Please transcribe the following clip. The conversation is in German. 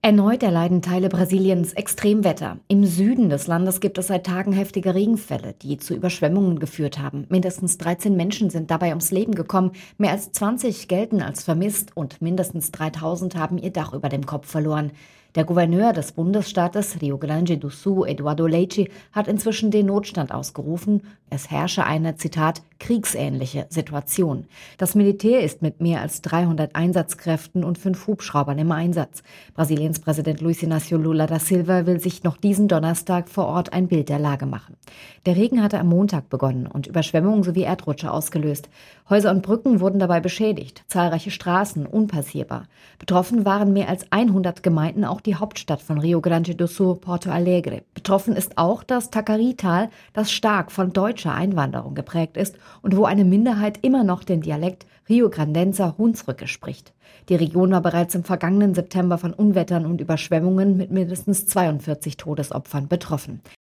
Erneut erleiden Teile Brasiliens Extremwetter. Im Süden des Landes gibt es seit Tagen heftige Regenfälle, die zu Überschwemmungen geführt haben. Mindestens 13 Menschen sind dabei ums Leben gekommen, mehr als 20 gelten als vermisst und mindestens 3000 haben ihr Dach über dem Kopf verloren. Der Gouverneur des Bundesstaates Rio Grande do Sul, Eduardo Leite, hat inzwischen den Notstand ausgerufen. Es herrsche eine, Zitat, kriegsähnliche Situation. Das Militär ist mit mehr als 300 Einsatzkräften und 5 Hubschraubern im Einsatz. Brasiliens Präsident Luiz Inácio Lula da Silva will sich noch diesen Donnerstag vor Ort ein Bild der Lage machen. Der Regen hatte am Montag begonnen und Überschwemmungen sowie Erdrutsche ausgelöst. Häuser und Brücken wurden dabei beschädigt, zahlreiche Straßen unpassierbar. Betroffen waren mehr als 100 Gemeinden, auch die Hauptstadt von Rio Grande do Sul, Porto Alegre. Betroffen ist auch das Taquari-Tal, das stark von deutscher Einwanderung geprägt ist und wo eine Minderheit immer noch den Dialekt Rio-Grandenser Hunsrücke spricht. Die Region war bereits im vergangenen September von Unwettern und Überschwemmungen mit mindestens 42 Todesopfern betroffen.